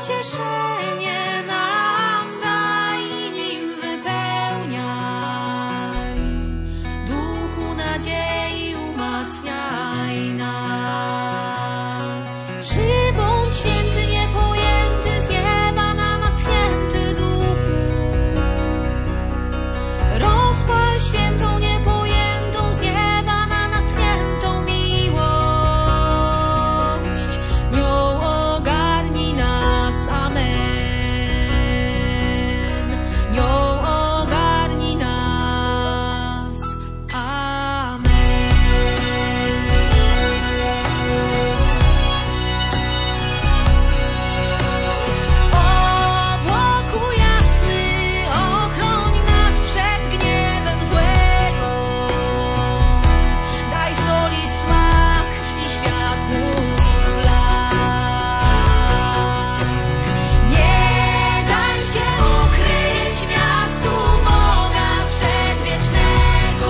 pocieszenie nam daj i nim wypełniaj. Duchu nadziei umacniaj nas. Przybądź święty niepojęty z nieba na nas tchnięty duchu. Rozpal świętą niepojętą z nieba na nas tchniętą miłość. Nią ogarnij nas, amen. Nią ogarnij nas, amen. Obłoku jasny, ochroń nas przed gniewem złego. Daj soli smak i światłu blask. Nie daj się ukryć miastu Boga przedwiecznego.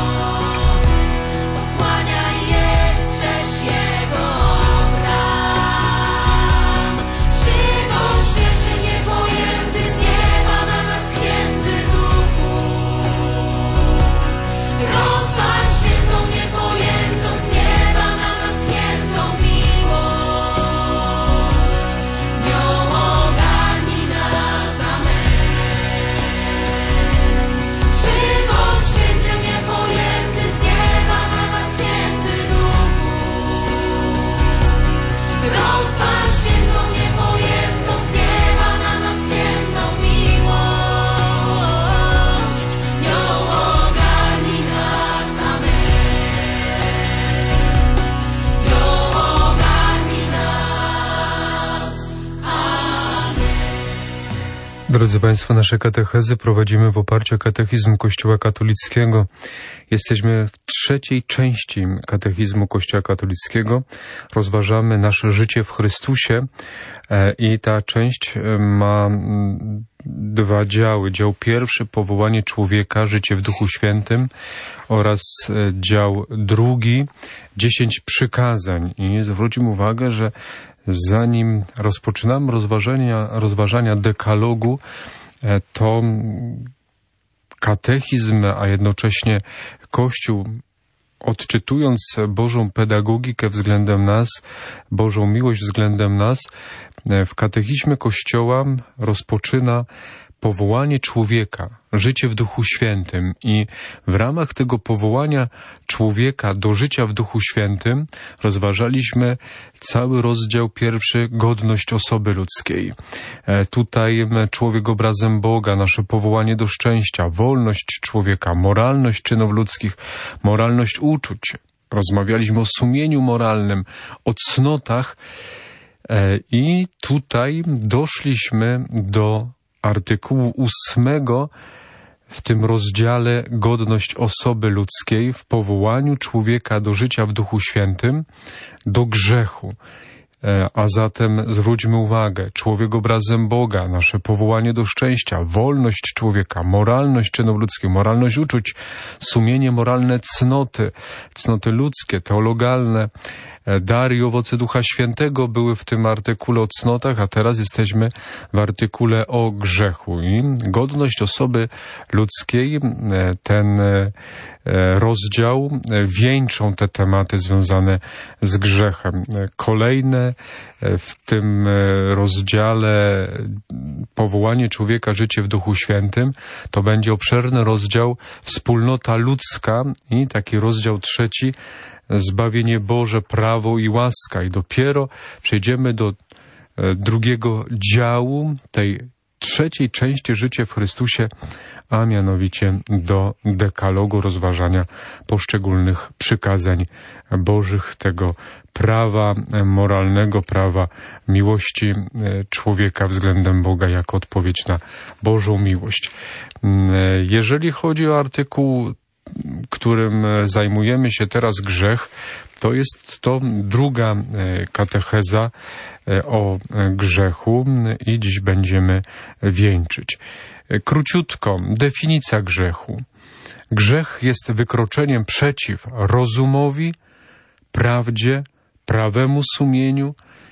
Osłaniaj je, strzeż Jego bram. Przybądź święty niepojęty z nieba na nas tchnięty duchu. Rozpal świętą niepojętą z nieba na nas tchniętą miłość. Nią ogarnij nas, amen. Przybądź święty niepojęty z nieba na nas tchnięty duchu. Rozpal świętą niepojętą z nieba na nas tchniętą miłość. Nią ogarnij nas, amen. Nią ogarnij nas, amen. Drodzy Państwo, nasze katechezy prowadzimy w oparciu o katechizm Kościoła katolickiego. Jesteśmy w trzeciej części katechizmu Kościoła katolickiego. Rozważamy nasze życie w Chrystusie i ta część ma dwa działy. Dział pierwszy, powołanie człowieka, życie w Duchu Świętym, oraz dział drugi, 10 przykazań. I zwróćmy uwagę, że zanim rozpoczynamy rozważania dekalogu, to katechizm, a jednocześnie Kościół, odczytując Bożą pedagogikę względem nas, Bożą miłość względem nas, w katechizmie Kościoła rozpoczyna powołanie człowieka, życie w Duchu Świętym, i w ramach tego powołania człowieka do życia w Duchu Świętym rozważaliśmy cały rozdział pierwszy, godność osoby ludzkiej. Tutaj człowiek obrazem Boga, nasze powołanie do szczęścia, wolność człowieka, moralność czynów ludzkich, moralność uczuć. Rozmawialiśmy o sumieniu moralnym, o cnotach, i tutaj doszliśmy do artykułu 8 w tym rozdziale godność osoby ludzkiej, w powołaniu człowieka do życia w Duchu Świętym, do grzechu. A zatem zwróćmy uwagę, człowiek obrazem Boga, nasze powołanie do szczęścia, wolność człowieka, moralność czynów ludzkich, moralność uczuć, sumienie moralne, cnoty ludzkie, teologalne, dary i owoce Ducha Świętego były w tym artykule o cnotach, a teraz jesteśmy w artykule o grzechu. I godność osoby ludzkiej, ten rozdział wieńczą te tematy związane z grzechem. Kolejne w tym rozdziale powołanie człowieka, życie w Duchu Świętym, to będzie obszerny rozdział wspólnota ludzka i taki rozdział trzeci, zbawienie Boże, prawo i łaska. I dopiero przejdziemy do drugiego działu tej trzeciej części życia w Chrystusie, a mianowicie do dekalogu, rozważania poszczególnych przykazań Bożych, tego prawa moralnego, prawa miłości człowieka względem Boga jako odpowiedź na Bożą miłość. Jeżeli chodzi o artykuł, którym zajmujemy się teraz, grzech, to jest to druga katecheza o grzechu i dziś będziemy wieńczyć. Króciutko, definicja grzechu. Grzech jest wykroczeniem przeciw rozumowi, prawdzie, prawemu sumieniu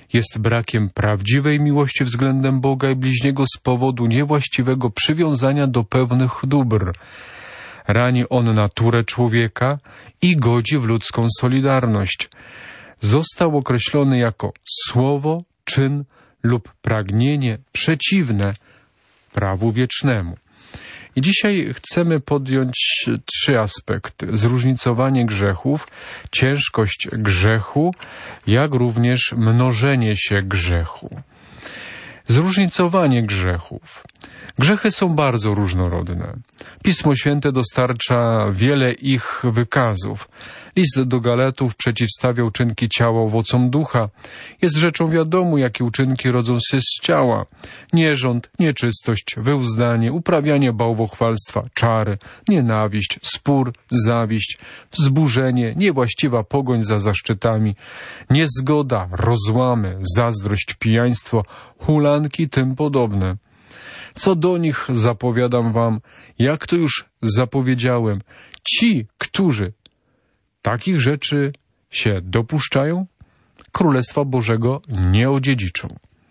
jest brakiem prawdziwej miłości względem Boga i bliźniego z powodu niewłaściwego przywiązania do pewnych dóbr. Rani on naturę człowieka i godzi w ludzką solidarność. Został określony jako słowo, czyn lub pragnienie przeciwne prawu wiecznemu. I dzisiaj chcemy podjąć 3 aspekty. Zróżnicowanie grzechów, ciężkość grzechu, jak również mnożenie się grzechu. Zróżnicowanie grzechów. Grzechy są bardzo różnorodne. Pismo Święte dostarcza wiele ich wykazów. List do Galatów przeciwstawia uczynki ciała owocom ducha. Jest rzeczą wiadomą, jakie uczynki rodzą się z ciała. Nierząd, nieczystość, wyuzdanie, uprawianie bałwochwalstwa, czary, nienawiść, spór, zawiść, wzburzenie, niewłaściwa pogoń za zaszczytami, niezgoda, rozłamy, zazdrość, pijaństwo, hulanki, tym podobne. Co do nich zapowiadam wam, jak to już zapowiedziałem, ci, którzy takich rzeczy się dopuszczają, Królestwa Bożego nie odziedziczą.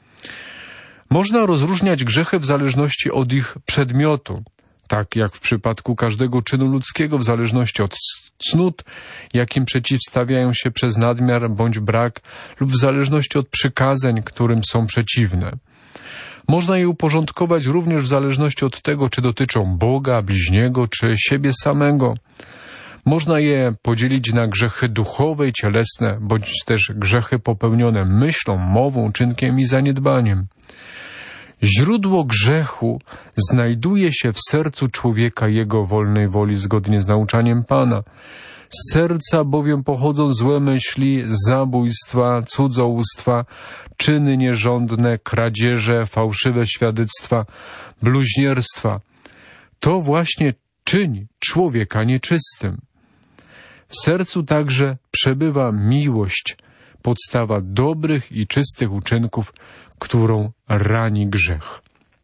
Można rozróżniać grzechy w zależności od ich przedmiotu, tak jak w przypadku każdego czynu ludzkiego, w zależności od cnót, jakim przeciwstawiają się przez nadmiar bądź brak, lub w zależności od przykazań, którym są przeciwne. Można je uporządkować również w zależności od tego, czy dotyczą Boga, bliźniego, czy siebie samego. Można je podzielić na grzechy duchowe i cielesne, bądź też grzechy popełnione myślą, mową, czynkiem i zaniedbaniem. Źródło grzechu znajduje się w sercu człowieka, jego wolnej woli, zgodnie z nauczaniem Pana. Z serca bowiem pochodzą złe myśli, zabójstwa, cudzołóstwa, czyny nierządne, kradzieże, fałszywe świadectwa, bluźnierstwa. To właśnie czyni człowieka nieczystym. W sercu także przebywa miłość, podstawa dobrych i czystych uczynków, którą rani grzech.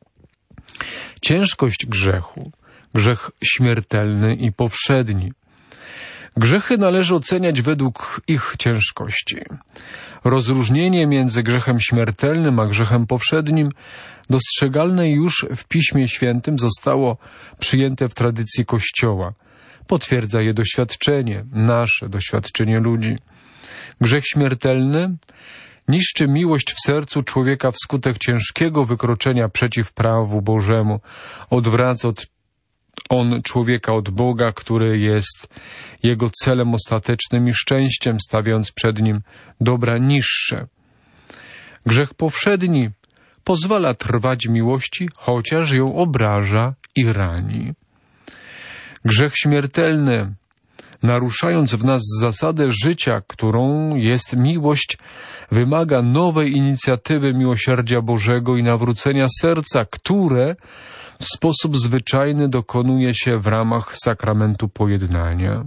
Ciężkość grzechu, grzech śmiertelny i powszedni. Grzechy należy oceniać według ich ciężkości. Rozróżnienie między grzechem śmiertelnym a grzechem powszednim, dostrzegalne już w Piśmie Świętym, zostało przyjęte w tradycji Kościoła. Potwierdza je doświadczenie, nasze doświadczenie ludzi. Grzech śmiertelny niszczy miłość w sercu człowieka wskutek ciężkiego wykroczenia przeciw prawu Bożemu. Odwraca on człowieka od Boga, który jest jego celem ostatecznym i szczęściem, stawiając przed nim dobra niższe. Grzech powszedni pozwala trwać miłości, chociaż ją obraża i rani. Grzech śmiertelny, naruszając w nas zasadę życia, którą jest miłość, wymaga nowej inicjatywy miłosierdzia Bożego i nawrócenia serca, które w sposób zwyczajny dokonuje się w ramach sakramentu pojednania.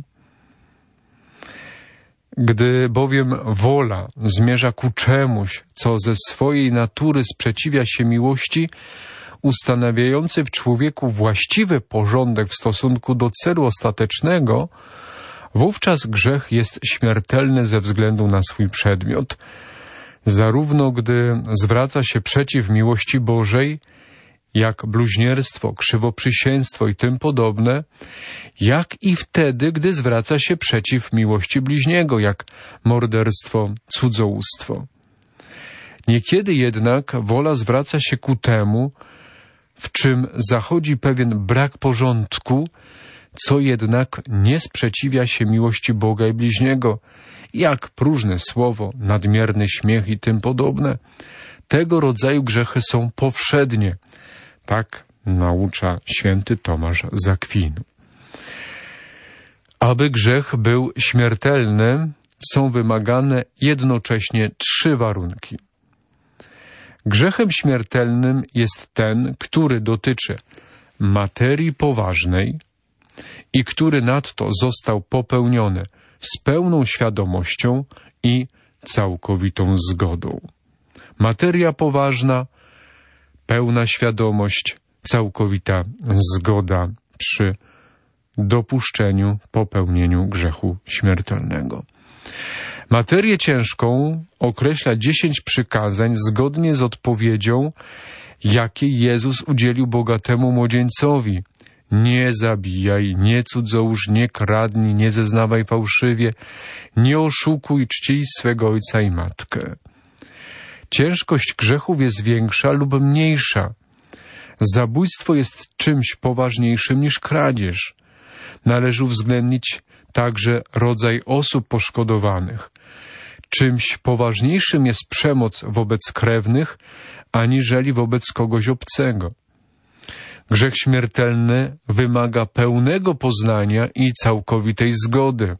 Gdy bowiem wola zmierza ku czemuś, co ze swojej natury sprzeciwia się miłości, ustanawiający w człowieku właściwy porządek w stosunku do celu ostatecznego, wówczas grzech jest śmiertelny ze względu na swój przedmiot. Zarówno gdy zwraca się przeciw miłości Bożej, jak bluźnierstwo, krzywoprzysięstwo i tym podobne, jak i wtedy, gdy zwraca się przeciw miłości bliźniego, jak morderstwo, cudzołóstwo. Niekiedy jednak wola zwraca się ku temu, w czym zachodzi pewien brak porządku, co jednak nie sprzeciwia się miłości Boga i bliźniego, jak próżne słowo, nadmierny śmiech i tym podobne. Tego rodzaju grzechy są powszednie. Tak naucza święty Tomasz z Akwinu. Aby grzech był śmiertelny, są wymagane jednocześnie 3 warunki. Grzechem śmiertelnym jest ten, który dotyczy materii poważnej i który nadto został popełniony z pełną świadomością i całkowitą zgodą. Materia poważna, pełna świadomość, całkowita zgoda przy dopuszczeniu, popełnieniu grzechu śmiertelnego. Materię ciężką określa 10 przykazań zgodnie z odpowiedzią, jakiej Jezus udzielił bogatemu młodzieńcowi. Nie zabijaj, nie cudzołóż, nie kradnij, nie zeznawaj fałszywie, nie oszukuj, czcij swego ojca i matkę. Ciężkość grzechów jest większa lub mniejsza. Zabójstwo jest czymś poważniejszym niż kradzież. Należy uwzględnić także rodzaj osób poszkodowanych. Czymś poważniejszym jest przemoc wobec krewnych, aniżeli wobec kogoś obcego. Grzech śmiertelny wymaga pełnego poznania i całkowitej zgody.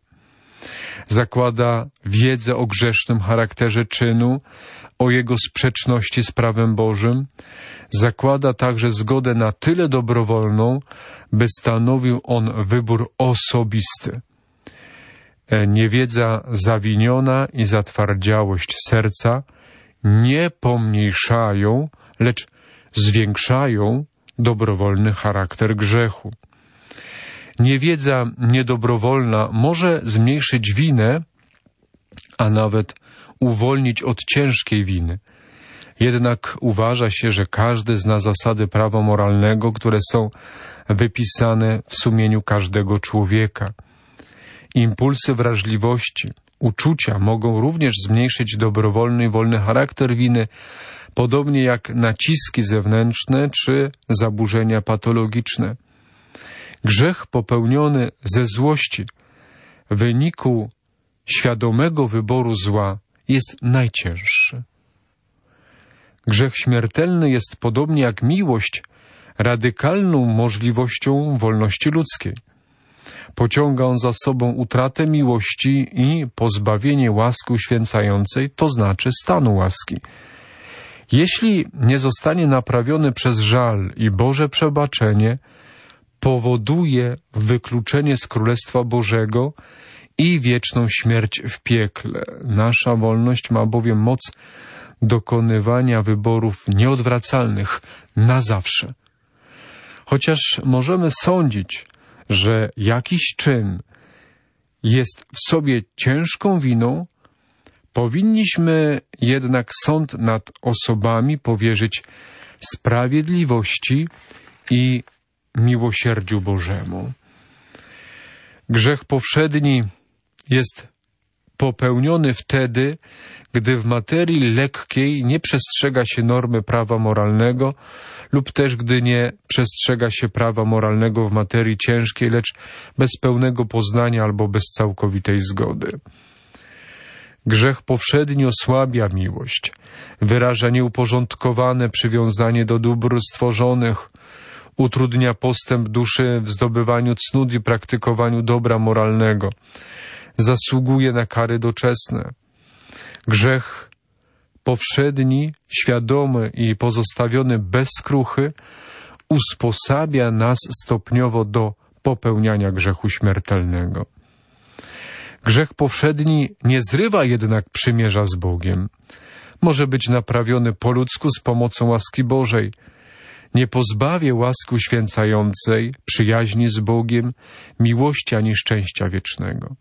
Zakłada wiedzę o grzesznym charakterze czynu, o jego sprzeczności z prawem Bożym. Zakłada także zgodę na tyle dobrowolną, by stanowił on wybór osobisty. Niewiedza zawiniona i zatwardziałość serca nie pomniejszają, lecz zwiększają dobrowolny charakter grzechu. Niewiedza niedobrowolna może zmniejszyć winę, a nawet uwolnić od ciężkiej winy. Jednak uważa się, że każdy zna zasady prawa moralnego, które są wypisane w sumieniu każdego człowieka. Impulsy wrażliwości, uczucia mogą również zmniejszyć dobrowolny i wolny charakter winy, podobnie jak naciski zewnętrzne czy zaburzenia patologiczne. Grzech popełniony ze złości w wyniku świadomego wyboru zła jest najcięższy. Grzech śmiertelny jest, podobnie jak miłość, radykalną możliwością wolności ludzkiej. Pociąga on za sobą utratę miłości i pozbawienie łaski uświęcającej, to znaczy stanu łaski. Jeśli nie zostanie naprawiony przez żal i Boże przebaczenie, powoduje wykluczenie z Królestwa Bożego i wieczną śmierć w piekle. Nasza wolność ma bowiem moc dokonywania wyborów nieodwracalnych na zawsze. Chociaż możemy sądzić, że jakiś czyn jest w sobie ciężką winą, powinniśmy jednak sąd nad osobami powierzyć sprawiedliwości i miłosierdziu Bożemu. Grzech powszedni jest popełniony wtedy, gdy w materii lekkiej nie przestrzega się normy prawa moralnego lub też gdy nie przestrzega się prawa moralnego w materii ciężkiej, lecz bez pełnego poznania albo bez całkowitej zgody. Grzech powszedni osłabia miłość, wyraża nieuporządkowane przywiązanie do dóbr stworzonych, utrudnia postęp duszy w zdobywaniu cnót i praktykowaniu dobra moralnego, zasługuje na kary doczesne. Grzech powszedni, świadomy i pozostawiony bez skruchy, usposabia nas stopniowo do popełniania grzechu śmiertelnego. Grzech powszedni nie zrywa jednak przymierza z Bogiem. Może być naprawiony po ludzku z pomocą łaski Bożej. Nie pozbawię łaski uświęcającej, przyjaźni z Bogiem, miłości ani szczęścia wiecznego.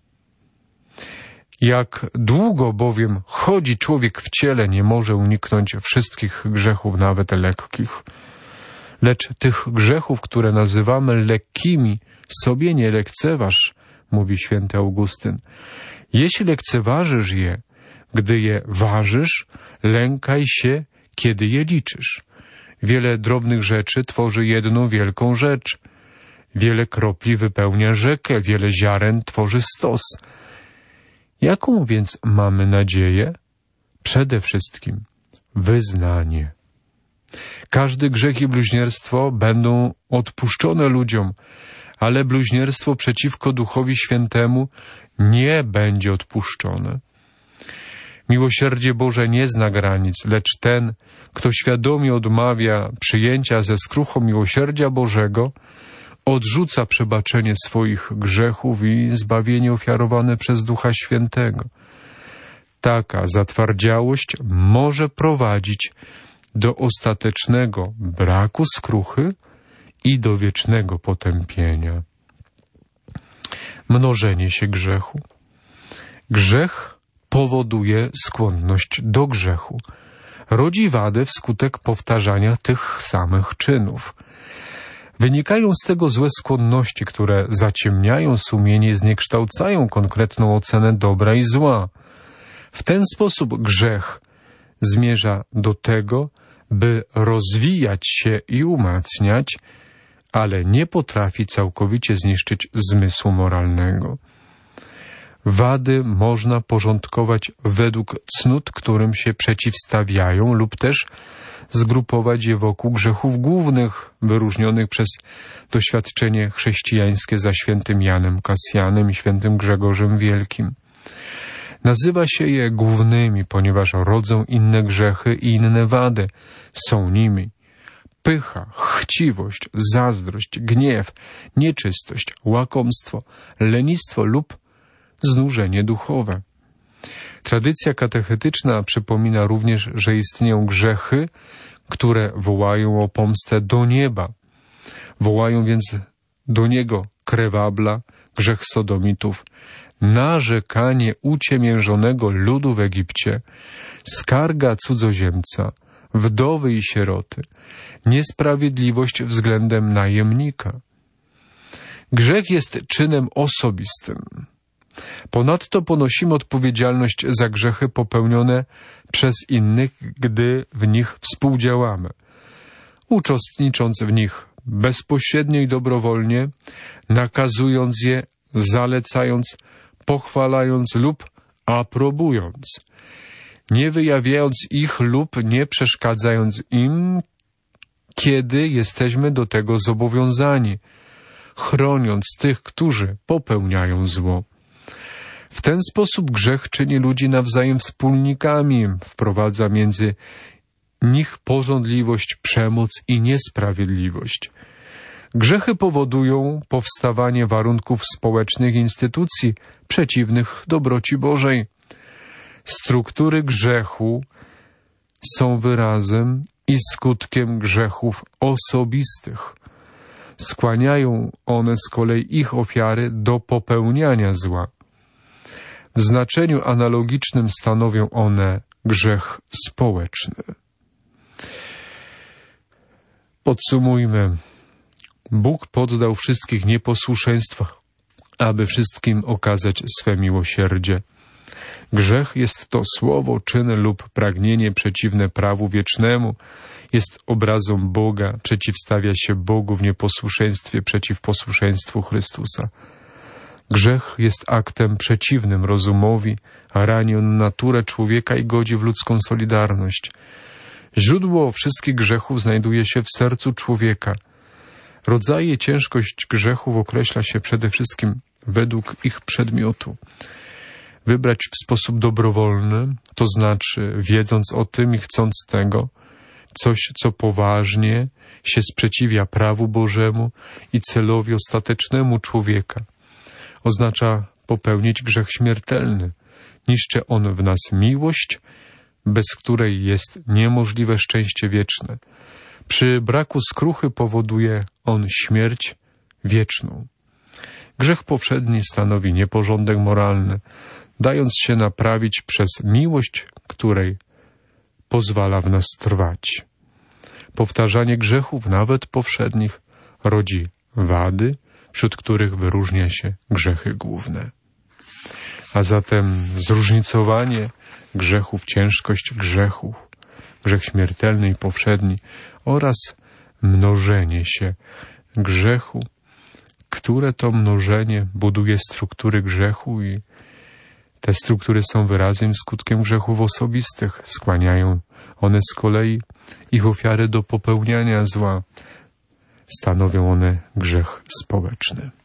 Jak długo bowiem chodzi człowiek w ciele, nie może uniknąć wszystkich grzechów, nawet lekkich. Lecz tych grzechów, które nazywamy lekkimi, sobie nie lekceważ, mówi święty Augustyn. Jeśli lekceważysz je, gdy je ważysz, lękaj się, kiedy je liczysz. Wiele drobnych rzeczy tworzy jedną wielką rzecz. Wiele kropli wypełnia rzekę, wiele ziaren tworzy stos. Jaką więc mamy nadzieję? Przede wszystkim wyznanie. Każdy grzech i bluźnierstwo będą odpuszczone ludziom, ale bluźnierstwo przeciwko Duchowi Świętemu nie będzie odpuszczone. Miłosierdzie Boże nie zna granic, lecz ten, kto świadomie odmawia przyjęcia ze skruchą miłosierdzia Bożego, odrzuca przebaczenie swoich grzechów i zbawienie ofiarowane przez Ducha Świętego. Taka zatwardziałość może prowadzić do ostatecznego braku skruchy i do wiecznego potępienia. Mnożenie się grzechu. Grzech powoduje skłonność do grzechu. Rodzi wadę wskutek powtarzania tych samych czynów. Wynikają z tego złe skłonności, które zaciemniają sumienie i zniekształcają konkretną ocenę dobra i zła. W ten sposób grzech zmierza do tego, by rozwijać się i umacniać, ale nie potrafi całkowicie zniszczyć zmysłu moralnego. Wady można porządkować według cnót, którym się przeciwstawiają, lub też zgrupować je wokół grzechów głównych, wyróżnionych przez doświadczenie chrześcijańskie za świętym Janem Kasjanem i świętym Grzegorzem Wielkim. Nazywa się je głównymi, ponieważ rodzą inne grzechy i inne wady. Są nimi pycha, chciwość, zazdrość, gniew, nieczystość, łakomstwo, lenistwo lub znużenie duchowe. Tradycja katechetyczna przypomina również, że istnieją grzechy, które wołają o pomstę do nieba. Wołają więc do niego krewabla, grzech sodomitów, narzekanie uciemiężonego ludu w Egipcie, skarga cudzoziemca, wdowy i sieroty, niesprawiedliwość względem najemnika. Grzech jest czynem osobistym. Ponadto ponosimy odpowiedzialność za grzechy popełnione przez innych, gdy w nich współdziałamy. Uczestnicząc w nich bezpośrednio i dobrowolnie, nakazując je, zalecając, pochwalając lub aprobując, nie wyjawiając ich lub nie przeszkadzając im, kiedy jesteśmy do tego zobowiązani, chroniąc tych, którzy popełniają zło. W ten sposób grzech czyni ludzi nawzajem wspólnikami, wprowadza między nich pożądliwość, przemoc i niesprawiedliwość. Grzechy powodują powstawanie warunków społecznych instytucji przeciwnych dobroci Bożej. Struktury grzechu są wyrazem i skutkiem grzechów osobistych. Skłaniają one z kolei ich ofiary do popełniania zła. W znaczeniu analogicznym stanowią one grzech społeczny. Podsumujmy. Bóg poddał wszystkich nieposłuszeństwa, aby wszystkim okazać swe miłosierdzie. Grzech jest to słowo, czyn lub pragnienie przeciwne prawu wiecznemu, jest obrazą Boga, przeciwstawia się Bogu w nieposłuszeństwie przeciw posłuszeństwu Chrystusa. Grzech jest aktem przeciwnym rozumowi, rani on naturę człowieka i godzi w ludzką solidarność. Źródło wszystkich grzechów znajduje się w sercu człowieka. Rodzaje i ciężkość grzechów określa się przede wszystkim według ich przedmiotu. Wybrać w sposób dobrowolny, to znaczy wiedząc o tym i chcąc tego, coś, co poważnie się sprzeciwia prawu Bożemu i celowi ostatecznemu człowieka. Oznacza popełnić grzech śmiertelny. Niszczy on w nas miłość, bez której jest niemożliwe szczęście wieczne. Przy braku skruchy powoduje on śmierć wieczną. Grzech powszedni stanowi nieporządek moralny, dając się naprawić przez miłość, której pozwala w nas trwać. Powtarzanie grzechów, nawet powszednich, rodzi wady, wśród których wyróżnia się grzechy główne. A zatem zróżnicowanie grzechów, ciężkość grzechów, grzech śmiertelny i powszedni oraz mnożenie się grzechu, które to mnożenie buduje struktury grzechu i te struktury są wyrazem i skutkiem grzechów osobistych. Skłaniają one z kolei ich ofiary do popełniania zła. Stanowią one grzech społeczny.